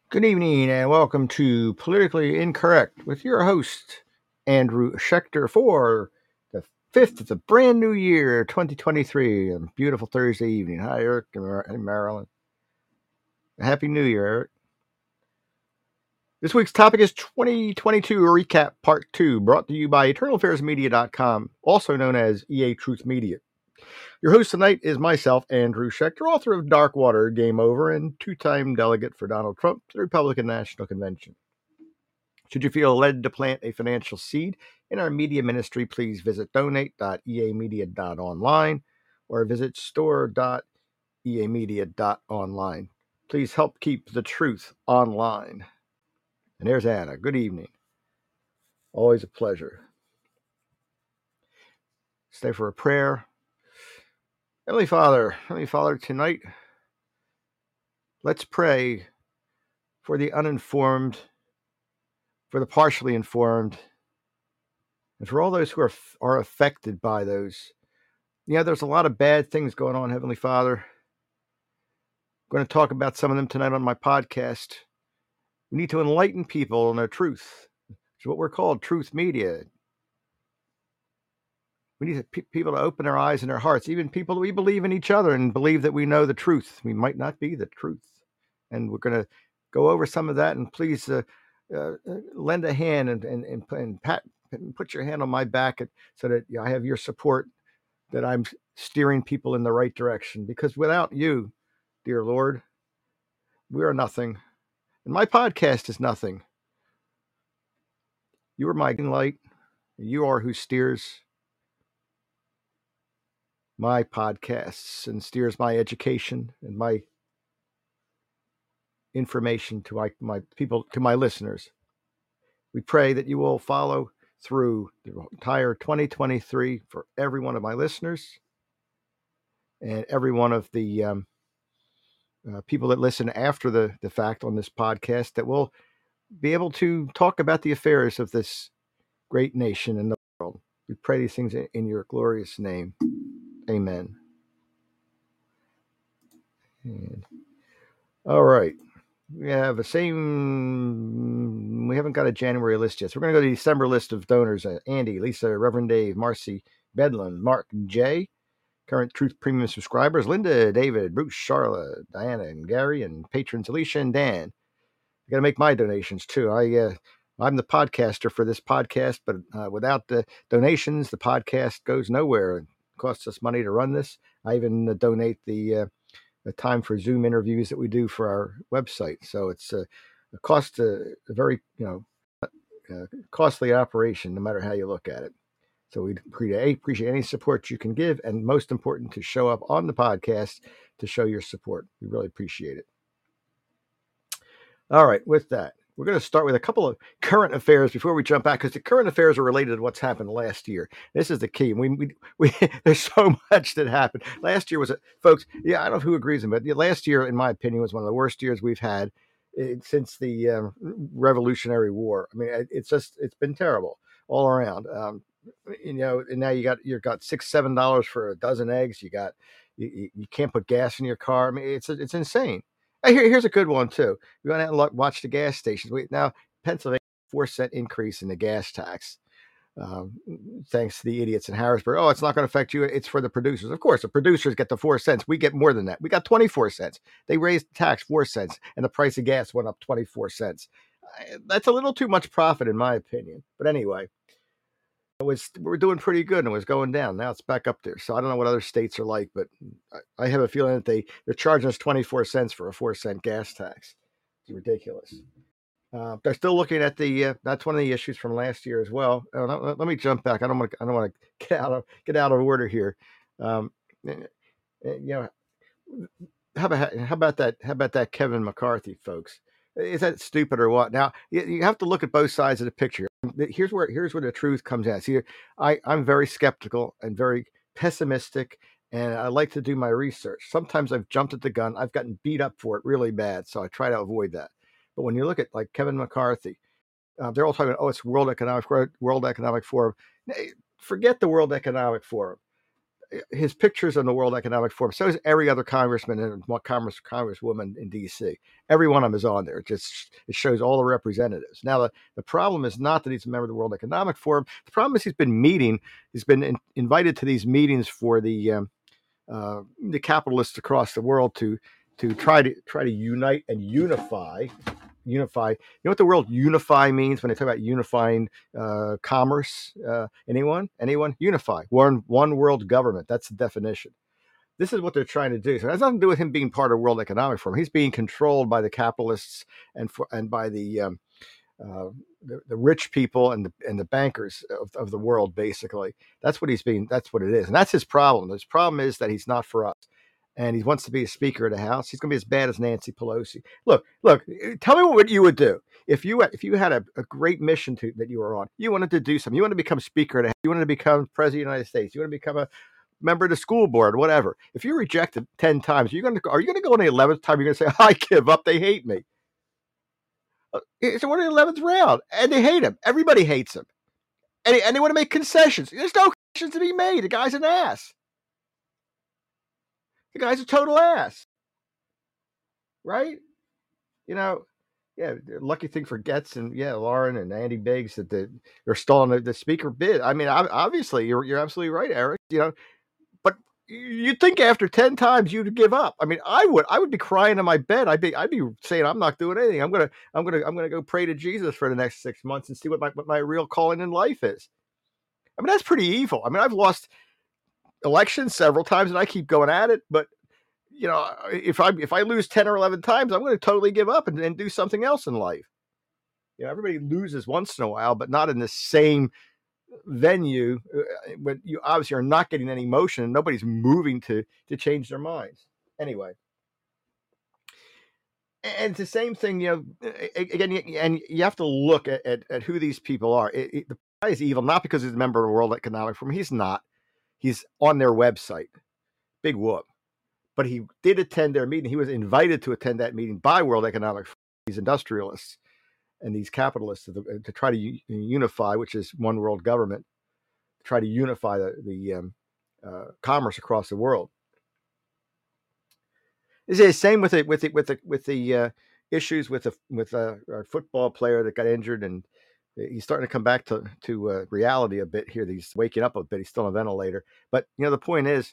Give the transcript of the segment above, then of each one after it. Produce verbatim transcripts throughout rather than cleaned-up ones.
Good evening and welcome to Politically Incorrect with your host, Andrew Schechter, for the fifth of the brand new year, twenty twenty-three. A beautiful Thursday evening. Hi, Eric and Marilyn. Happy New Year, Eric. This week's topic is twenty twenty-two Recap Part two, brought to you by eternal affairs media dot com, also known as E A Truth Media. Your host tonight is myself, Andrew Schechter, author of Darkwater, Game Over, and two-time delegate for Donald Trump to the Republican National Convention. Should you feel led to plant a financial seed in our media ministry, please visit donate dot e a media dot online or visit store dot e a media dot online. Please help keep the truth online. And there's Anna. Good evening. Always a pleasure. Stay for a prayer. Heavenly Father, Heavenly Father, tonight, let's pray for the uninformed, for the partially informed, and for all those who are, are affected by those. You know, there's a lot of bad things going on, Heavenly Father. I'm going to talk about some of them tonight on my podcast. We need to enlighten people on the truth. It's what we're called, truth media. We need to, people to open their eyes and their hearts, even people that we believe in each other and believe that we know the truth. We might not be the truth. And we're going to go over some of that. And please uh, uh, lend a hand and, and, and, and pat, and put your hand on my back so that I have your support, that I'm steering people in the right direction. Because without you, dear Lord, we are nothing. And my podcast is nothing. You are my light. You are who steers my podcasts and steers my education and my information to my, my people, to my listeners. We pray that you will follow through the entire twenty twenty-three for every one of my listeners and every one of the um, uh, people that listen after the, the fact on this podcast, that will be able to talk about the affairs of this great nation and the world. We pray these things in, in your glorious name. Amen. And, all right. We have the same. We haven't got a January list yet. So we're going to go to the December list of donors. Uh, Andy, Lisa, Reverend Dave, Marcy, Bedlin, Mark, Jay. Current Truth Premium subscribers: Linda, David, Bruce, Charlotte, Diana, and Gary, and patrons Alicia and Dan. I got to make my donations too. I uh, I'm the podcaster for this podcast, but uh, without the donations, the podcast goes nowhere. It costs us money to run this. I even uh, donate the uh, the time for Zoom interviews that we do for our website. So it's a, a cost, a, a very you know uh, costly operation, no matter how you look at it. So we appreciate any support you can give, and most important, to show up on the podcast to show your support. We really appreciate it. All right, with that, we're going to start with a couple of current affairs before we jump back, because the current affairs are related to what's happened last year. This is the key. We, we, we there's so much that happened last year. Was it, folks? Yeah, I don't know who agrees with it, but last year, in my opinion, was one of the worst years we've had since the um, Revolutionary War. I mean, it's just it's been terrible all around. Um, you know, and now you got you got six, seven dollars for a dozen eggs. You got you, you can't put gas in your car. I mean, it's it's insane. Here, here's a good one too. We went out and watch the gas stations. We, now Pennsylvania, four cent increase in the gas tax, um, thanks to the idiots in Harrisburg. Oh, it's not going to affect you. It's for the producers. Of course, the producers get the four cents. We get more than that. We got twenty-four cents. They raised the tax four cents, and the price of gas went up twenty-four cents. That's a little too much profit, in my opinion. But anyway, it was we we're doing pretty good, and it was going down. Now it's back up there. So I don't know what other states are like, but I, I have a feeling that they they're charging us twenty-four cents for a four cent gas tax. It's ridiculous. Uh, they're still looking at the. Uh, that's one of the issues from last year as well. Uh, let, let me jump back. I don't want to. I don't want to get out of get out of order here. Um, you know, how about how about that? How about that Kevin McCarthy, folks? Is that stupid or what? Now you, you have to look at both sides of the picture. Here's where here's where the truth comes out. See, I I'm very skeptical and very pessimistic, and I like to do my research. Sometimes I've jumped at the gun. I've gotten beat up for it really bad, so I try to avoid that. But when you look at like Kevin McCarthy, uh, they're all talking about, oh, it's World Economic World Economic Forum. Forget the World Economic Forum. his pictures on the World Economic Forum. So is every other congressman and Congress congresswoman in D C. Every one of them is on there. It just it shows all the representatives. Now the, the problem is not that he's a member of the World Economic Forum. The problem is he's been meeting. He's been in, invited to these meetings for the um, uh, the capitalists across the world to to try to try to unite and unify. Unify. You know what the word unify means when they talk about unifying uh, commerce? Uh, anyone? Anyone? Unify. One one world government. That's the definition. This is what they're trying to do. So it has nothing to do with him being part of World Economic Forum. He's being controlled by the capitalists and for, and by the, um, uh, the the rich people and the and the bankers of, of the world. Basically, that's what he's being. That's what it is, and that's his problem. His problem is that he's not for us. And he wants to be a Speaker of the House. He's going to be as bad as Nancy Pelosi. Look, look. Tell me what you would do if you if you had a, a great mission to, that you were on. You wanted to do something. You wanted to become Speaker of the House. You wanted to become President of the United States. You want to become a member of the school board, whatever. If you're rejected ten times, you're going to are you going to go on the eleventh time? You're going to say, "I give up. They hate me." It's one of the eleventh round, and they hate him. Everybody hates him, and and they want to make concessions. There's no concessions to be made. The guy's an ass. The guy's a total ass, right? You know, yeah. The lucky thing for Getz and yeah, Lauren and Andy Biggs that the, they're stalling the, the speaker bid. I mean, obviously, you're you're absolutely right, Eric. You know, but you'd think after ten times you'd give up. I mean, I would. I would be crying in my bed. I'd be I'd be saying, I'm not doing anything. I'm gonna I'm gonna I'm gonna go pray to Jesus for the next six months and see what my what my real calling in life is. I mean, that's pretty evil. I mean, I've lost elections several times and I keep going at it, but you know, if I if I lose ten or eleven times, I'm going to totally give up and, and do something else in life. You know, everybody loses once in a while, but not in the same venue. When you obviously are not getting any motion and nobody's moving to to change their minds. Anyway, and it's the same thing. You know, again, and you have to look at at, at who these people are. It, it, the guy is evil not because he's a member of the World Economic Forum. He's not. He's on their website. Big whoop. But he did attend their meeting. He was invited to attend that meeting by World Economic Forum, these industrialists and these capitalists to, the, to try to u- unify, which is one world government, to try to unify the, the um, uh, commerce across the world. It's the same with it with it with the with the uh, issues with a with a, a football player that got injured, and he's starting to come back to to uh, reality a bit here. He's waking up a bit. He's still on a ventilator, but you know the point is.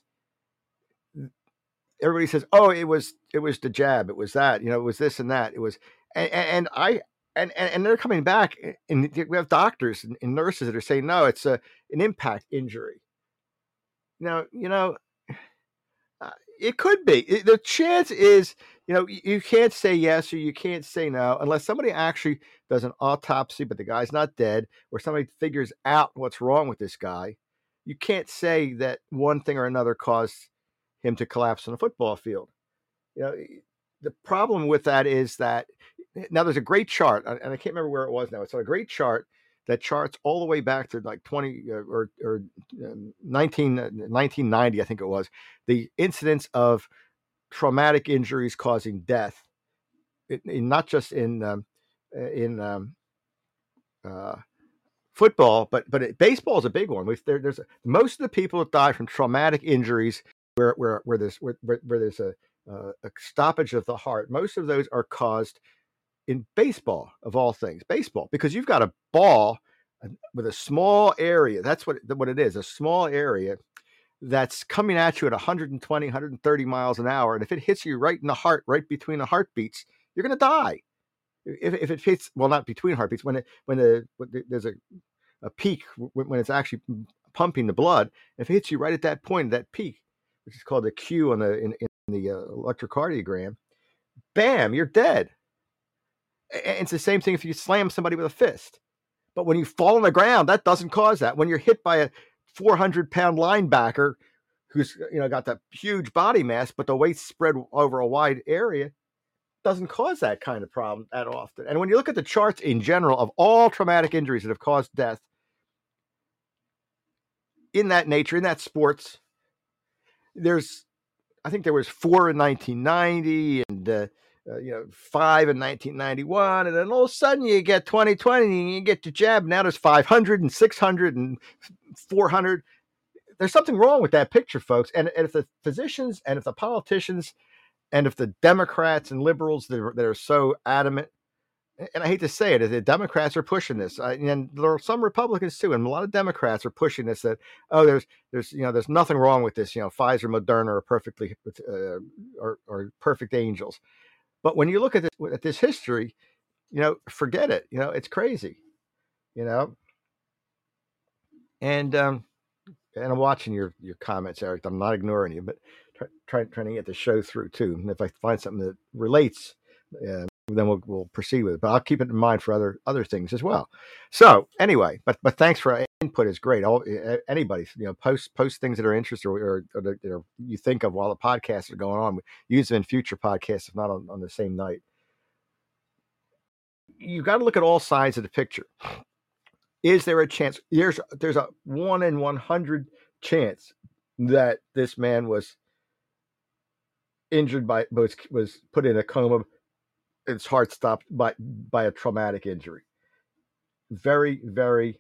Everybody says, "Oh, it was it was the jab. It was that. You know, it was this and that. It was." And, and I and, and they're coming back, and we have doctors and, and nurses that are saying, "No, it's a an impact injury." Now, you know, uh, it could be. It, the chance is, you know, you, you can't say yes or you can't say no unless somebody actually does an autopsy, but the guy's not dead, or somebody figures out what's wrong with this guy. You can't say that one thing or another caused him to collapse on a football field. You know, the problem with that is that now there's a great chart, and I can't remember where it was now. It's a great chart that charts all the way back to like twenty uh, or or um, nineteen, uh, nineteen ninety, I think it was, the incidence of traumatic injuries causing death, in, in not just in um, in um, uh, football, but but it, baseball is a big one. There, there's a, most of the people that die from traumatic injuries where where where there's where, where there's a, uh, a stoppage of the heart. Most of those are caused in baseball, of all things, baseball, because you've got a ball with a small area. That's what what it is, a small area that's coming at you at one twenty, one thirty miles an hour, and if it hits you right in the heart, right between the heartbeats, you're going to die. If, if it hits, well, not between heartbeats, when it when the when there's a a peak when it's actually pumping the blood, if it hits you right at that point, that peak, which is called the Q on the in, in the uh, electrocardiogram, bam, you're dead. And it's the same thing if you slam somebody with a fist. But when you fall on the ground, that doesn't cause that. When you're hit by a four hundred pound linebacker who's you know got that huge body mass, but the weight's spread over a wide area, doesn't cause that kind of problem that often. And when you look at the charts in general of all traumatic injuries that have caused death in that nature, in that sports, there's, I think there was four in nineteen ninety and, uh, uh, you know, five in nineteen ninety-one. And then all of a sudden you get twenty twenty and you get the jab. Now there's five hundred and six hundred and four hundred. there's something wrong with that picture, folks. And, and if the physicians and if the politicians and if the Democrats and liberals that are, that are so adamant, and I hate to say it, the Democrats are pushing this, uh, and there are some Republicans too, and a lot of Democrats are pushing this. That oh, there's there's you know there's nothing wrong with this. You know, Pfizer, Moderna are perfectly uh, are, are perfect angels. But when you look at this at this history, you know, forget it. You know, it's crazy. You know, and um, and I'm watching your your comments, Eric. I'm not ignoring you, but try, try, trying to get the show through too. And if I find something that relates, uh, then we'll we'll proceed with it. But I'll keep it in mind for other other things as well. So anyway, but but thanks for input is great. All anybody, you know, post post things that are interesting or, or, or that are, you think of while the podcasts are going on. Use them in future podcasts, if not on, on the same night. You got to look at all sides of the picture. Is there a chance? There's there's a one in one hundred chance that this man was injured by was was put in a coma. His heart stopped by by a traumatic injury. Very, very,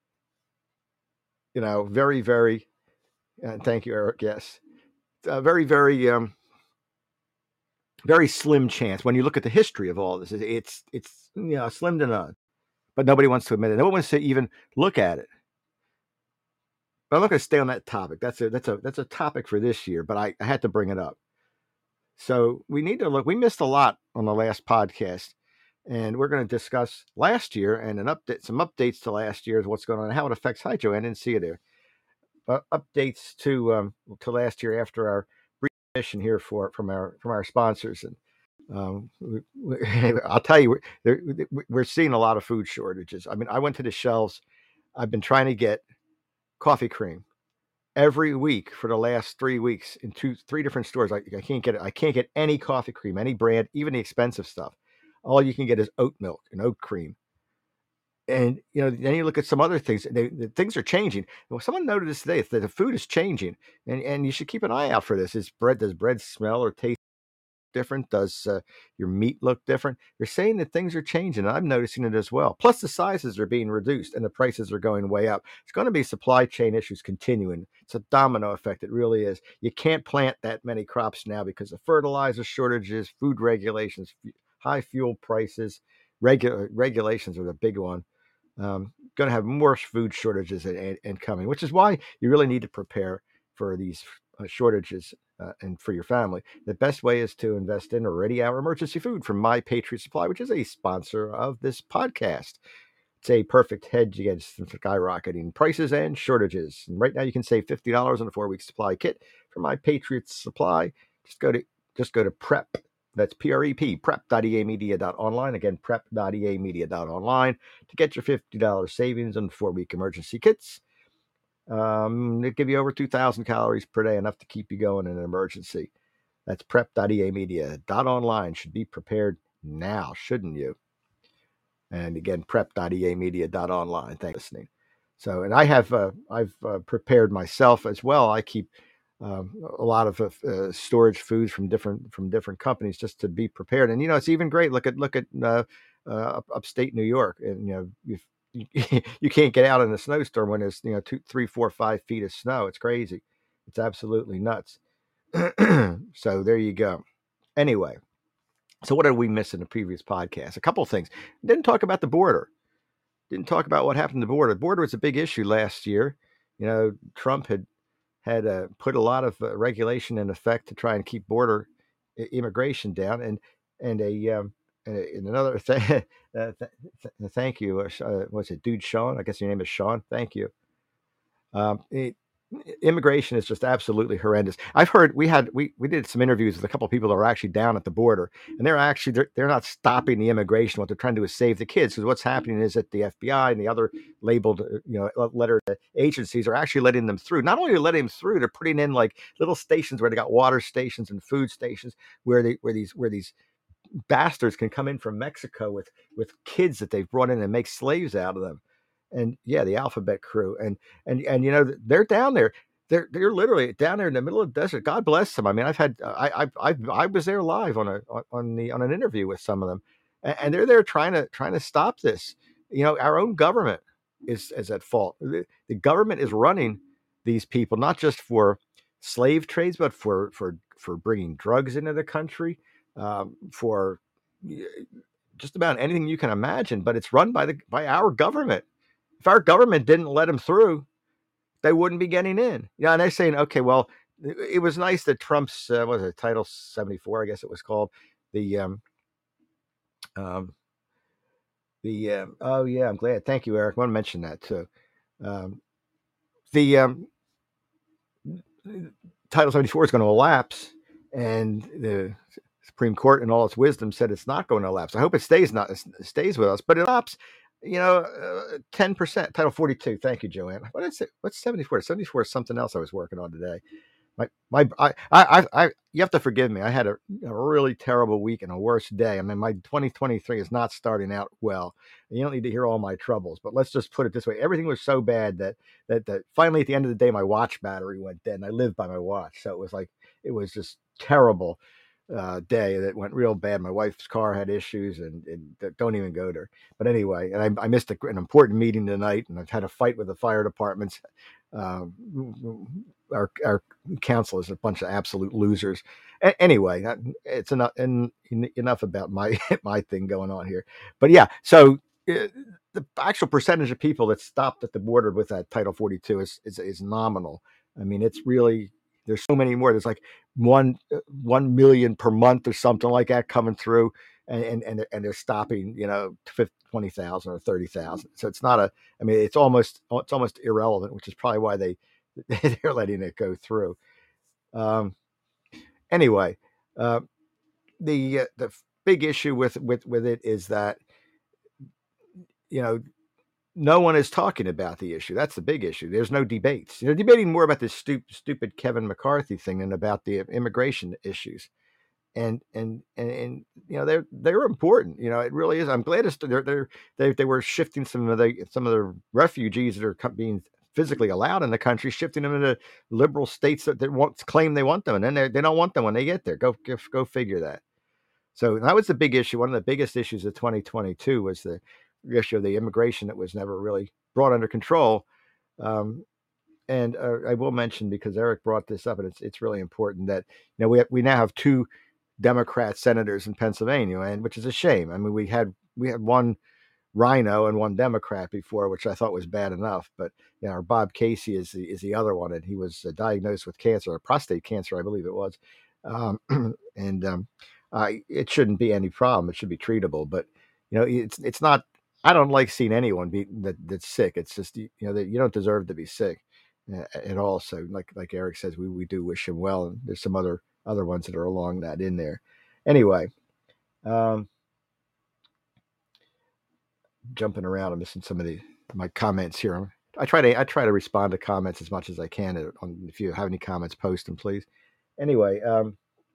you know, very, very. Uh, thank you, Eric. Yes, uh, very, very, um, very slim chance. When you look at the history of all this, it's it's you know slim to none. But nobody wants to admit it. No one wants to even look at it. But I'm not going to stay on that topic. That's a that's a that's a topic for this year. But I, I had to bring it up. So we need to look. We missed a lot on the last podcast, and we're going to discuss last year and an update, some updates to last year's what's going on and how it affects hydro. I didn't see it there. Uh, updates to um, to last year after our brief mission here for from our from our sponsors, and um, we, we, I'll tell you, we're, we're seeing a lot of food shortages. I mean, I went to the shelves. I've been trying to get coffee cream every week for the last three weeks in two, three different stores. I, I can't get it. I can't get any coffee cream, any brand, even the expensive stuff. All you can get is oat milk and oat cream. And, you know, then you look at some other things. They, the things are changing. Well, someone noted this today that the food is changing, and, and you should keep an eye out for this. Is bread, does bread smell or taste different? Does uh, your meat look different? They're saying that things are changing, and I'm noticing it as well. Plus, the sizes are being reduced, and the prices are going way up. It's going to be supply chain issues continuing. It's a domino effect. It really is. You can't plant that many crops now because of fertilizer shortages, food regulations, high fuel prices. Regu- regulations are the big one. Um, going to have more food shortages and, and, and coming, which is why you really need to prepare for these uh, shortages uh, and for your family. The best way is to invest in Ready Hour Emergency Food from My Patriot Supply, which is a sponsor of this podcast. It's a perfect hedge against skyrocketing prices and shortages. And right now you can save fifty dollars on a four-week supply kit from My Patriot Supply. Just go to just go to prep. That's P R E P, prep dot e a media dot online. Again, prep dot e a media dot online to get your fifty dollars savings on four-week emergency kits. Um, they give you over two thousand calories per day, enough to keep you going in an emergency. That's prep dot e a media dot online. Should be prepared now, shouldn't you? And again, prep dot e a media dot online. Thanks for listening. So, and I have, uh, I've uh, prepared myself as well. I keep um, a lot of uh, storage foods from different from different companies just to be prepared. And you know, it's even great. Look at look at uh, uh, upstate New York, and you know, if you, you can't get out in a snowstorm when there's you know two, three, four, five feet of snow. It's crazy. It's absolutely nuts. So there you go. Anyway, so what did we miss in the previous podcast? A couple of things. Didn't talk about the border. Didn't talk about what happened to the border. The border was a big issue last year. You know, Trump had had uh, put a lot of uh, regulation in effect to try and keep border I- immigration down. And and a um, and, and another thing, uh, th- th- thank you. Uh, what's it, dude? Sean? I guess your name is Sean. Thank you. Um, it, immigration is just absolutely horrendous. I've heard we had we we did some interviews with a couple of people that are actually down at the border, and they're actually they're, they're not stopping the immigration. What they're trying to do is save the kids, because what's happening is that the F B I and the other labeled uh, you know letter agencies are actually letting them through. Not only are letting them through, they're putting in like little stations where they got water stations and food stations where they where these where these bastards can come in from Mexico with with kids that they've brought in and make slaves out of them. And yeah, the alphabet crew, and and and you know they're down there. They're they're literally down there in the middle of the desert. God bless them. I mean, I've had I I I, I was there live on a on the on an interview with some of them, and, and they're there trying to trying to stop this. You know, our own government is is at fault. The, the government is running these people, not just for slave trades, but for for for bringing drugs into the country, um, for just about anything you can imagine. But it's run by the by our government. If our government didn't let them through, they wouldn't be getting in. Yeah, and they're saying, okay, well, it was nice that Trump's uh, what was it, Title seventy-four, I guess it was called, the um, um, the um, oh yeah, I'm glad. Thank you, Eric. I want to mention that too. Um, the um, Title seventy-four is going to elapse, and the Supreme Court, in all its wisdom, said it's not going to elapse. I hope it stays not stays with us, but it elapses. You know, uh, ten percent. Title forty-two. Thank you, Joanne. What is it? What's seventy-four? seventy-four is something else I was working on today. My, my, I, I, I, you have to forgive me. I had a, a really terrible week and a worse day. I mean, my twenty twenty-three is not starting out well. You don't need to hear all my troubles, but let's just put it this way: everything was so bad that that that finally, at the end of the day, my watch battery went dead, and I live by my watch, so it was like it was just terrible uh, day that went real bad. My wife's car had issues, and, and don't even go there. But anyway, and I, I missed a, an important meeting tonight, and I've had a fight with the fire departments. Um, our our council is a bunch of absolute losers. A- anyway, it's enough en- enough about my my thing going on here. But yeah, so uh, the actual percentage of people that stopped at the border with that Title forty-two is is, is nominal. I mean, it's really there's so many more. There's like one uh, one million per month or something like that coming through, and and and they're, and they're stopping, you know, twenty thousand or thirty thousand. So it's not a. I mean, it's almost it's almost irrelevant, which is probably why they they're letting it go through. Um, anyway, uh, the uh, the big issue with with with it is that you know no one is talking about the issue. That's the big issue. There's no debates. They're debating more about this stu- stupid Kevin McCarthy thing than about the immigration issues. And and and, and you know they're they're important. You know it really is. I'm glad it's, they're they're they they were shifting some of the some of the refugees that are being physically allowed in the country, shifting them into liberal states that, that want claim they want them, and then they they don't want them when they get there. Go go, go figure that. So that was the big issue. One of the biggest issues of twenty twenty-two was the issue of the immigration that was never really brought under control. Um, and uh, I will mention, because Eric brought this up, and it's it's really important that you know we have, we now have two Democrat senators in Pennsylvania, and which is a shame. I mean, we had we had one Rhino and one Democrat before, which I thought was bad enough. But you know, our Bob Casey is the is the other one, and he was uh, diagnosed with cancer, prostate cancer, I believe it was, um, and um, uh, it shouldn't be any problem. It should be treatable, but you know, it's it's not. I don't like seeing anyone be that that's sick. It's just you know that you don't deserve to be sick uh, at all. So like like Eric says, we we do wish him well, and there's some other other ones that are along that in there. Anyway, um, jumping around, I'm missing some of the my comments here. I try to I try to respond to comments as much as I can. On, if you have any comments, post them, please. Anyway, um,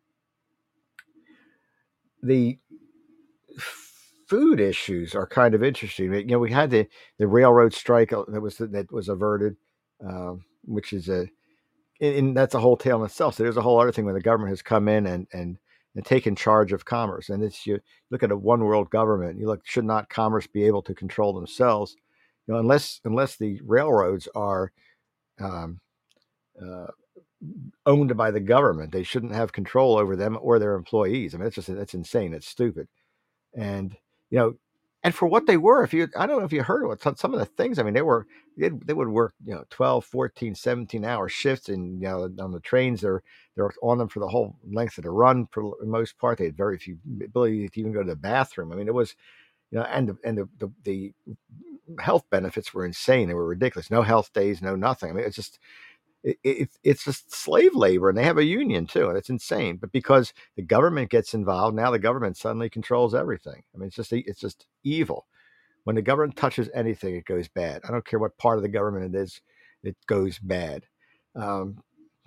the food issues are kind of interesting. You know, we had the, the railroad strike that was that was averted, um, which is a and that's a whole tale in itself. So there's a whole other thing where the government has come in and and and taken charge of commerce. And it's you look at a one world government. You look, should not commerce be able to control themselves? You know, unless unless the railroads are um, uh, owned by the government, they shouldn't have control over them or their employees. I mean, it's just that's insane. It's stupid. And you know, and for what they were, if you, I don't know if you heard what some, some of the things. I mean, they were they, they would work, you know, twelve, fourteen, seventeen hour shifts, and you know, on the trains they're they're on them for the whole length of the run. For the most part, they had very few ability to even go to the bathroom. I mean, it was, you know, and the, and the, the the health benefits were insane. They were ridiculous. No health days, no nothing. I mean, it's just it, it, it's just slave labor, and they have a union too, and it's insane. But because the government gets involved, now the government suddenly controls everything. I mean, it's just it's just evil. When the government touches anything, it goes bad. I don't care what part of the government it is, it goes bad. Um,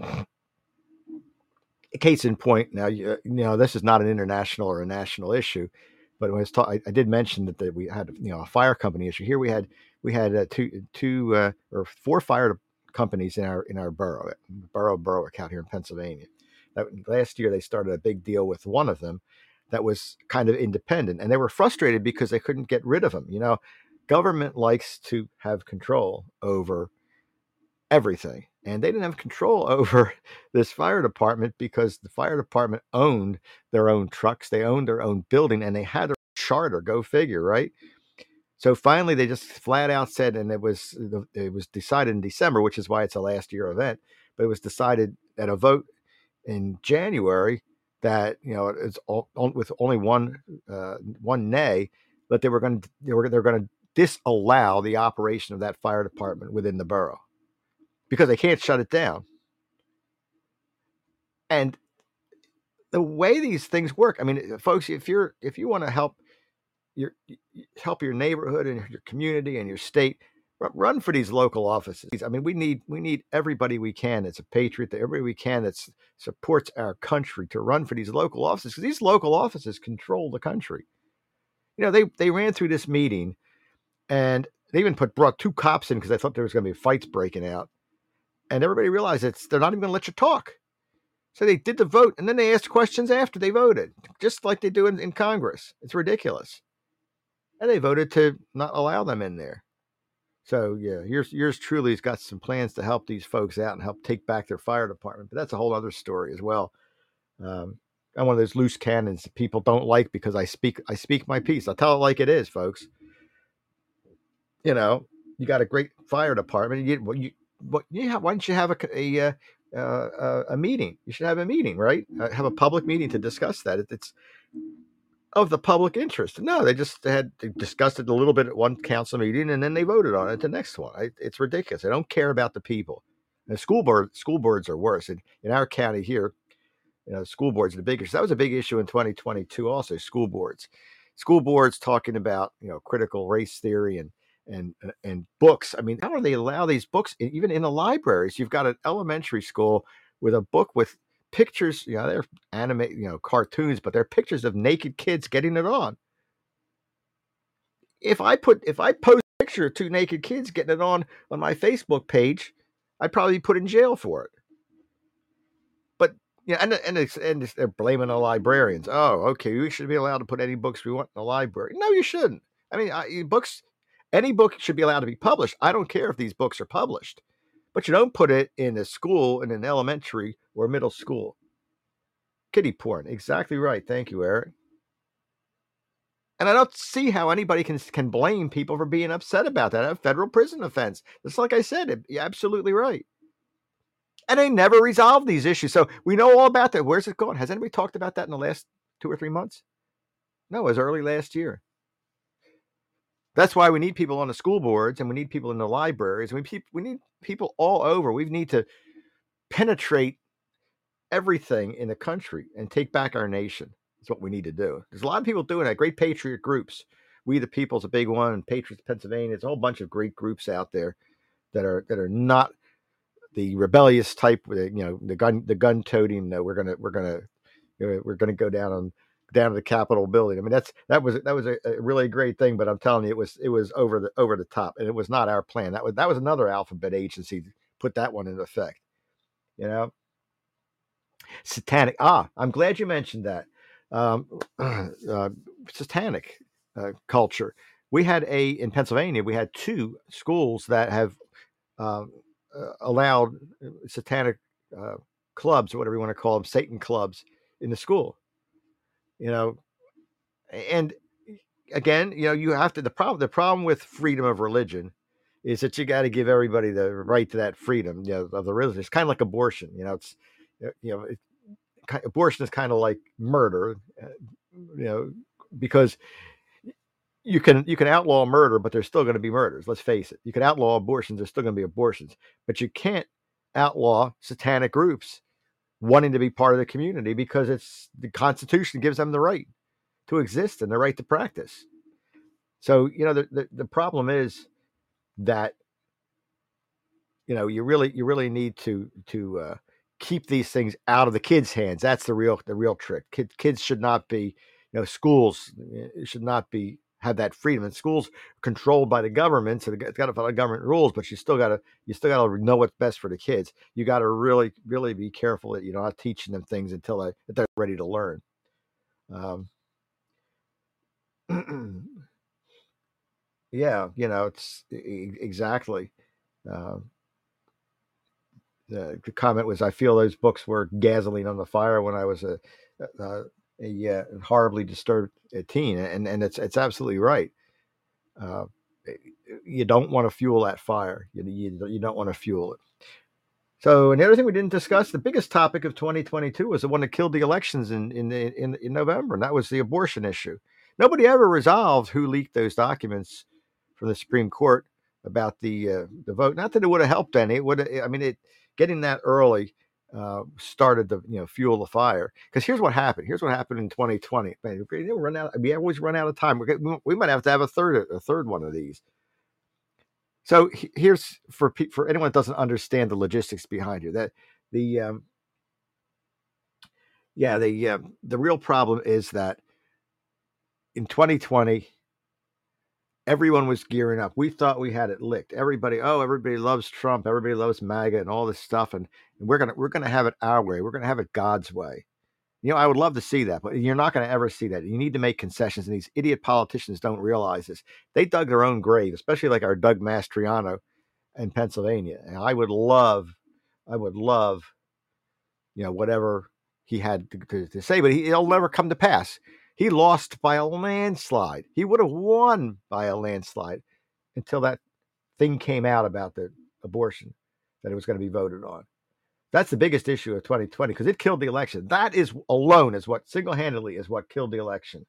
case in point, now you, you know this is not an international or a national issue, but when I was ta- I, I did mention that, that we had you know a fire company issue here. We had we had uh, two two uh, or four fire companies in our in our borough, borough Berwick out here in Pennsylvania. That, last year they started a big deal with one of them that was kind of independent, and they were frustrated because they couldn't get rid of them. You know, government likes to have control over everything. and they didn't have control over this fire department because the fire department owned their own trucks, they owned their own building, and they had a charter. Go figure, right? So finally, they just flat out said, and it was it was decided in December, which is why it's a last year event. But it was decided at a vote in January that, you know, it's all, with only one uh, one nay, that they were going to they were they're going to disallow the operation of that fire department within the borough because they can't shut it down. And the way these things work, I mean, folks, if you're if you want to help your help your neighborhood and your community and your state, run for these local offices. I mean, we need we need everybody we can that's a patriot, everybody we can that supports our country to run for these local offices, because these local offices control the country. You know, they they ran through this meeting, and they even put brought two cops in because they thought there was going to be fights breaking out, and everybody realized it's they're not even going to let you talk. So they did the vote, and then they asked questions after they voted, just like they do in, in Congress. It's ridiculous. And they voted to not allow them in there. So yeah, yours yours truly has got some plans to help these folks out and help take back their fire department. But that's a whole other story as well. Um, I'm one of those loose cannons that people don't like because I speak I speak my piece. I tell it like it is, folks. You know, you got a great fire department. You what you what yeah, why don't you have a a uh, a meeting? You should have a meeting, right? Uh, have a public meeting to discuss that. It, it's of the public interest. No, they just had they discussed it a little bit at one council meeting, and then they voted on it at the next one. I, it's ridiculous. They don't care about the people. And school board school boards are worse. In, in our county here, you know, school boards are the biggest. That was a big issue in twenty twenty-two. Also, school boards, school boards talking about, you know, critical race theory and and and books. I mean, how do they allow these books even in the libraries? You've got an elementary school with a book with pictures, you know, they're animate, you know, cartoons, but they're pictures of naked kids getting it on. If I put, if I post a picture of two naked kids getting it on on my Facebook page, I'd probably be put in jail for it. But yeah, and and it's, and it's, they're blaming the librarians. Oh, okay, we should be allowed to put any books we want in the library. No, you shouldn't. I mean, I, books, any book should be allowed to be published. I don't care if these books are published, but you don't put it in a school, in an elementary or middle school. Kiddie porn. Exactly right. Thank you, Eric. And I don't see how anybody can can blame people for being upset about that. A federal prison offense. Just like I said, it, you're absolutely right. And they never resolved these issues. So we know all about that. Where's it going? Has anybody talked about that in the last two or three months? No, it was early last year. That's why we need people on the school boards, and we need people in the libraries. We we need people all over. We need to penetrate everything in the country and take back our nation. That's what we need to do. There's a lot of people doing that. Great patriot groups. We the People's a big one. Patriots Pennsylvania. It's a whole bunch of great groups out there that are that are not the rebellious type with, you know, the gun the gun toting. No, we're gonna we're gonna we're gonna go down on down to the Capitol building. I mean, that's that was that was a, a really great thing. But I'm telling you, it was it was over the over the top, and it was not our plan. That was that was another alphabet agency put that one into effect. You know, satanic. Ah, I'm glad you mentioned that. Um, uh, satanic uh, culture. We had a in Pennsylvania. We had two schools that have um, uh, allowed satanic uh, clubs, or whatever you want to call them, Satan clubs, in the school. You know, and again, you know, you have to. The problem, the problem with freedom of religion is that you got to give everybody the right to that freedom, you know, of the religion. It's kind of like abortion. You know, it's you know, it, abortion is kind of like murder. Uh, you know, because you can you can outlaw murder, but there's still going to be murders. Let's face it. You can outlaw abortions, there's still going to be abortions, but you can't outlaw satanic groups wanting to be part of the community because it's the Constitution gives them the right to exist and the right to practice. So you know the the, the problem is that you know you really you really need to to uh, keep these things out of the kids' hands. That's the real the real trick. Kids kids should not be, you know, schools should not be have that freedom. And schools controlled by the government, so it's got to follow government rules. But you still got to you still got to know what's best for the kids. You got to really really be careful that you're not teaching them things until they, they're ready to learn. Um, yeah, you know, it's exactly. Uh, uh, the comment was, I feel those books were gasoline on the fire when I was a a, a, a horribly disturbed teen, and and it's it's absolutely right. Uh, you don't want to fuel that fire. You, you, you don't want to fuel it. So, and the other thing we didn't discuss, the biggest topic of twenty twenty-two was the one that killed the elections in in in, in November, and that was the abortion issue. Nobody ever resolved who leaked those documents from the Supreme Court about the uh, the vote. Not that it would have helped any. It would. I mean, it getting that early uh, started to you know fuel the fire. Because here's what happened. Here's what happened in twenty twenty. Man, we run out. We always run out of time. We're, we might have to have a third a third one of these. So here's for for anyone that doesn't understand the logistics behind it. That the um, yeah the uh, the real problem is that in twenty twenty everyone was gearing up. We thought we had it licked. Everybody, oh, everybody loves Trump. Everybody loves MAGA and all this stuff, and, and we're gonna we're gonna have it our way. We're gonna have it God's way. You know, I would love to see that, but you're not going to ever see that. You need to make concessions, and these idiot politicians don't realize this. They dug their own grave, especially like our Doug Mastriano in Pennsylvania. And I would love, I would love, you know, whatever he had to, to, to say, but he, it'll never come to pass. He lost by a landslide. He would have won by a landslide until that thing came out about the abortion that it was going to be voted on. That's the biggest issue of twenty twenty because it killed the election. That is alone is what single-handedly is what killed the election.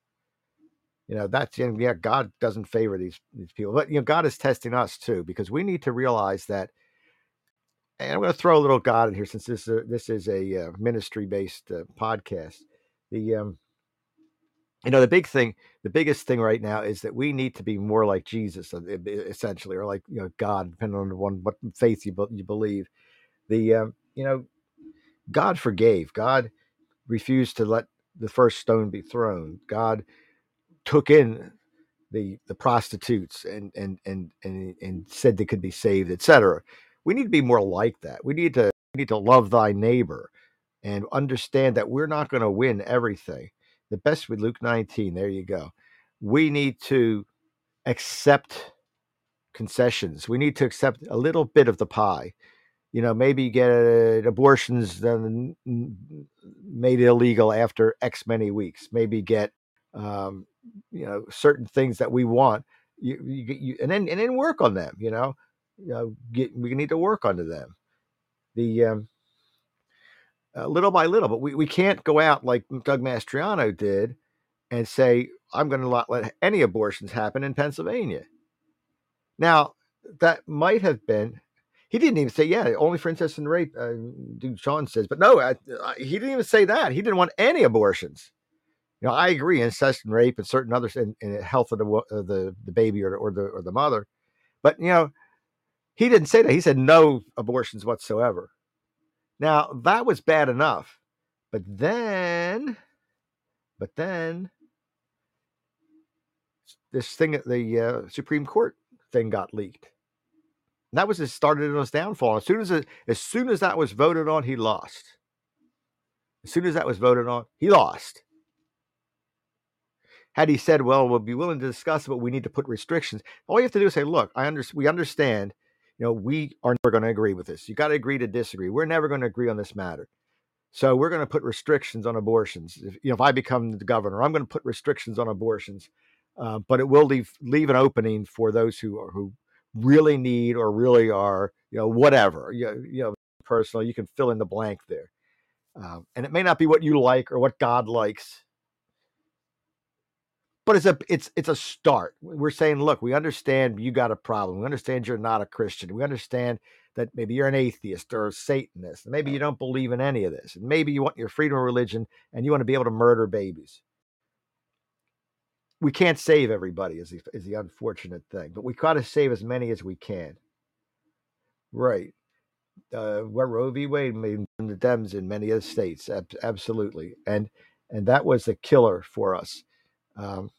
You know, that's yeah, God doesn't favor these these people, but you know, God is testing us too because we need to realize that. And I'm going to throw a little God in here since this uh, this is a uh, ministry-based uh, podcast. The um, you know, the big thing, the biggest thing right now is that we need to be more like Jesus, essentially, or like you know God, depending on one what faith you you believe. The um, you know, God forgave. God refused to let the first stone be thrown. God took in the the prostitutes and and and and, and said they could be saved, et cetera. We need to be more like that. We need to we need to love thy neighbor and understand that we're not going to win everything. The best with Luke nineteen, there you go. We need to accept concessions. We need to accept a little bit of the pie. You know, maybe get uh, abortions then made illegal after X many weeks. Maybe get um, you know certain things that we want. You, you, you and then and then work on them. You know, you know, get, we need to work onto them. The um, uh, little by little, but we, we can't go out like Doug Mastriano did and say I'm going to not let any abortions happen in Pennsylvania. Now that might have been. He didn't even say, yeah, only for incest and rape, uh, dude Sean says. But no, I, I, he didn't even say that. He didn't want any abortions. You know, I agree, incest and rape and certain others in, in the health of the uh, the the baby or, or the or the mother. But you know, he didn't say that. He said no abortions whatsoever. Now that was bad enough, but then, but then, this thing, the uh, Supreme Court thing, got leaked. And that was it started on his downfall. As soon as it, as soon as that was voted on, he lost. As soon as that was voted on, he lost. Had he said, well, we'll be willing to discuss it, but we need to put restrictions. All you have to do is say, look, I under, we understand, you know, we are never going to agree with this. You got to agree to disagree. We're never going to agree on this matter. So we're going to put restrictions on abortions. If, you know, if I become the governor, I'm going to put restrictions on abortions, uh, but it will leave leave an opening for those who are, who really need or really are, you know, whatever, you know, you know personal, you can fill in the blank there. Um, and it may not be what you like or what God likes, but it's a it's it's a start. We're saying, look, we understand you got a problem. We understand you're not a Christian. We understand that maybe you're an atheist or a Satanist. And maybe you don't believe in any of this. And maybe you want your freedom of religion and you want to be able to murder babies. We can't save everybody is the, is the unfortunate thing, but we got to save as many as we can. Right. Uh, where Roe v. Wade made the Dems in many other states, ab- absolutely, and and that was the killer for us. Um,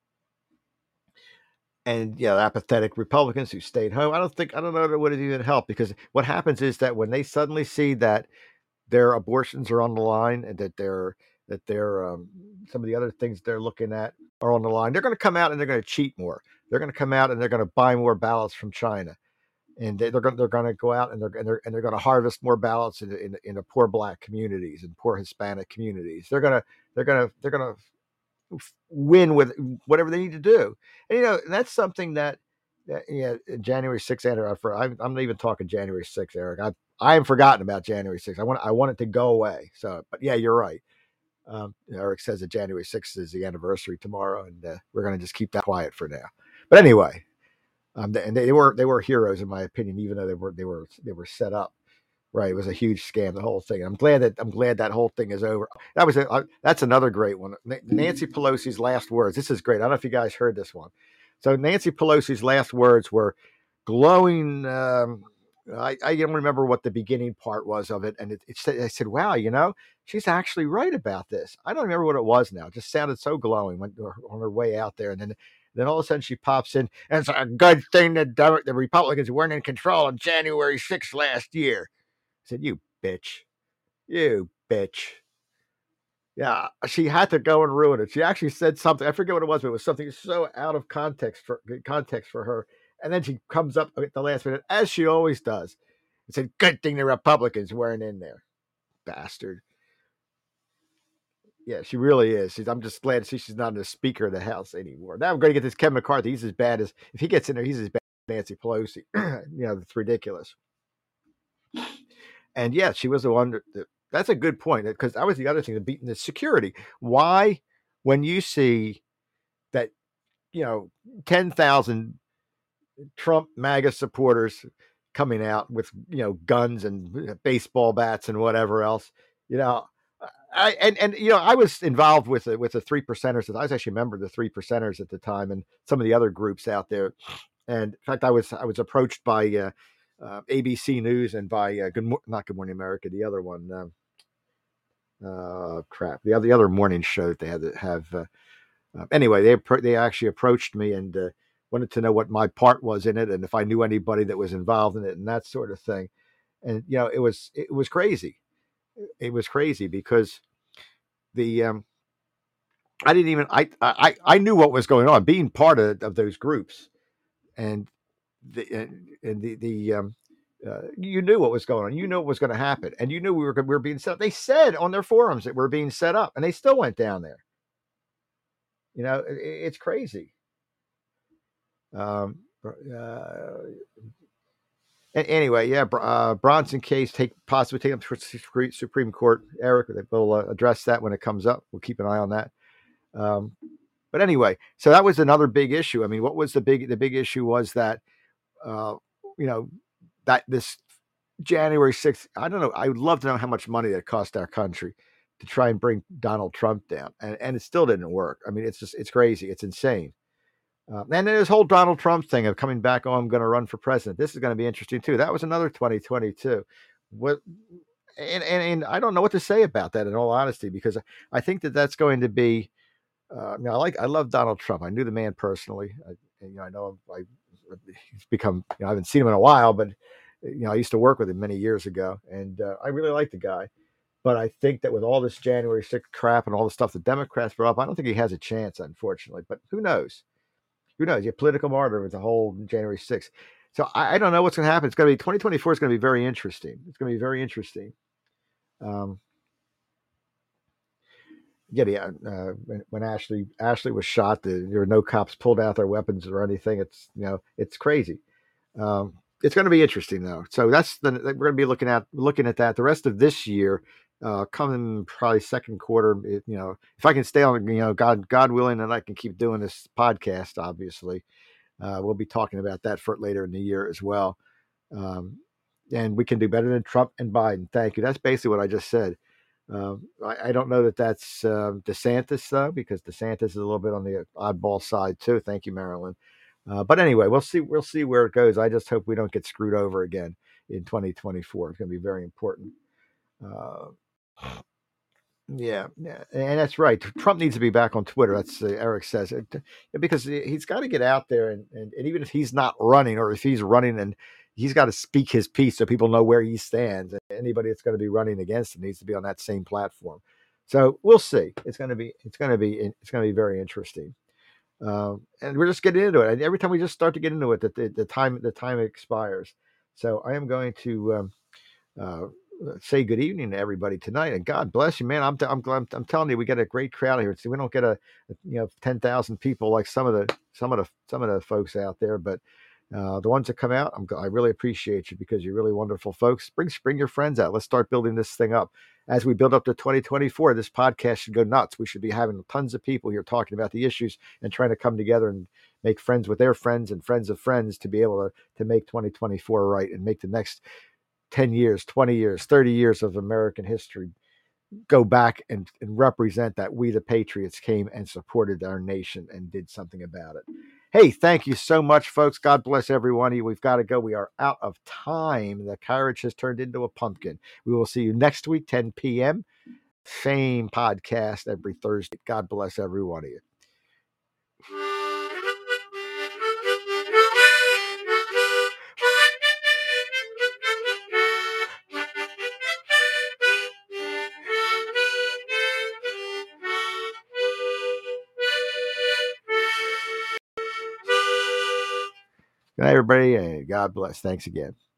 and yeah, apathetic Republicans who stayed home. I don't think I don't know that would have even helped because what happens is that when they suddenly see that their abortions are on the line and that they're that they're um, some of the other things they're looking at are on the line, they're going to come out and they're going to cheat more. They're going to come out and they're going to buy more ballots from China. and they, they're going they're going to go out and they're and they're and they're going to harvest more ballots in in, in the poor black communities and poor Hispanic communities. They're gonna they're gonna they're gonna win with whatever they need to do. And you know that's something that, that yeah, January sixth, Eric. I'm, I'm not even talking January sixth, Eric. I I am forgotten about January sixth. I want I want it to go away. So, but yeah, you're right. Um, Eric says that January sixth is the anniversary tomorrow, and uh, we're going to just keep that quiet for now. But anyway, um, and they, they were they were heroes in my opinion, even though they were they were they were set up. Right, it was a huge scam, the whole thing. I'm glad that I'm glad that whole thing is over. That was a, uh, that's another great one. Nancy Pelosi's last words. This is great. I don't know if you guys heard this one. So Nancy Pelosi's last words were glowing. Um, I, I don't remember what the beginning part was of it, and it, it said, I said, "Wow, you know, she's actually right about this." I don't remember what it was now. It just sounded so glowing when, on her way out there, and then then all of a sudden she pops in, and it's a good thing that the Republicans weren't in control on January sixth last year. I said, "You bitch, you bitch." Yeah, she had to go and ruin it. She actually said something. I forget what it was, but it was something so out of context for context for her. And then she comes up at the last minute, as she always does, and said, "Good thing the Republicans weren't in there, bastard." Yeah, she really is. She's, I'm just glad to see she's not the Speaker of the House anymore. Now I'm going to get this Kevin McCarthy. He's as bad as if he gets in there. He's as bad as Nancy Pelosi. You know, it's ridiculous. And yeah, she was the one. That, that's a good point because that was the other thing, the beating the security. Why, when you see that, you know, ten thousand Trump MAGA supporters coming out with, you know, guns and baseball bats and whatever else, you know, I and and you know, I was involved with the with the three percenters. I was actually a member of the three percenters at the time, and some of the other groups out there. And in fact, I was I was approached by uh, uh, A B C News and by uh, Good Mo- not Good Morning America, the other one. Um, uh, crap, the other the other morning show that they had to have. Uh, uh, anyway, they they actually approached me and uh, wanted to know what my part was in it and if I knew anybody that was involved in it and that sort of thing. And you know, it was it was crazy. It was crazy because the um, I didn't even I, I I knew what was going on, being part of, of those groups, and the and, and the the um, uh, you knew what was going on. You knew what was going to happen, and you knew we were we were being set up. They said on their forums that we we're being set up, and they still went down there. You know, it, it's crazy. Um, uh, anyway, yeah, uh, Bronson case take possibly take up to Supreme Court. Eric, we'll uh, address that when it comes up. We'll keep an eye on that. Um, but anyway, so that was another big issue. I mean, what was the big the big issue was that uh, you know that this January sixth. I don't know. I would love to know how much money it cost our country to try and bring Donald Trump down, and and it still didn't work. I mean, it's just it's crazy. It's insane. Uh, and then this whole Donald Trump thing of coming back, oh, I'm going to run for president. This is going to be interesting too. That was another twenty twenty-two. What, and, and, and I don't know what to say about that in all honesty, because I think that that's going to be, uh, you know, I like, I love Donald Trump. I knew the man personally. I, you know, I know I, he's become, you know, I haven't seen him in a while, but, you know, I used to work with him many years ago and uh, I really like the guy. But I think that with all this January sixth crap and all the stuff the Democrats brought up, I don't think he has a chance, unfortunately. But who knows? Who knows? You're a political martyr with the whole January sixth. So I, I don't know what's going to happen. It's going to be twenty twenty-four is going to be very interesting. It's going to be very interesting. Um, yeah, yeah. Uh, when, when Ashley Ashley was shot, the, there were no cops pulled out their weapons or anything. It's you know it's crazy. Um, it's going to be interesting though. So that's the we're going to be looking at looking at that the rest of this year. Uh, coming probably second quarter, it, you know, if I can stay on, you know, God, God willing, and I can keep doing this podcast, obviously, uh, we'll be talking about that for later in the year as well. Um, and we can do better than Trump and Biden. Thank you. That's basically what I just said. Um, I, I don't know that that's uh, DeSantis, though, because DeSantis is a little bit on the oddball side, too. Thank you, Marilyn. Uh, but anyway, we'll see. We'll see where it goes. I just hope we don't get screwed over again in twenty twenty-four. It's going to be very important. Uh, yeah, yeah, and that's right. Trump needs to be back on Twitter. That's uh, Eric says it, because he's got to get out there, and, and, and even if he's not running, or if he's running, and he's got to speak his piece so people know where he stands. And anybody that's going to be running against him needs to be on that same platform. So we'll see. It's going to be it's going to be it's going to be very interesting. Um, and we're just getting into it. And every time we just start to get into it, the, the, the time the time expires. So I am going to um, uh, say good evening to everybody tonight, and God bless you, man. I'm, t- I'm, I'm, I'm telling you, we got a great crowd here. So we don't get a, a you know ten thousand people like some of the some of the some of the folks out there, but uh, the ones that come out, I'm, I really appreciate you because you're really wonderful folks. Bring bring your friends out. Let's start building this thing up. As we build up to twenty twenty-four, this podcast should go nuts. We should be having tons of people here talking about the issues and trying to come together and make friends with their friends and friends of friends to be able to to make twenty twenty-four right and make the next ten years, twenty years, thirty years of American history go back and, and represent that we, the Patriots, came and supported our nation and did something about it. Hey, thank you so much, folks. God bless every one of you. We've got to go. We are out of time. The carriage has turned into a pumpkin. We will see you next week, ten p.m. Same podcast every Thursday. God bless every one of you. Good night, everybody, and God bless. Thanks again.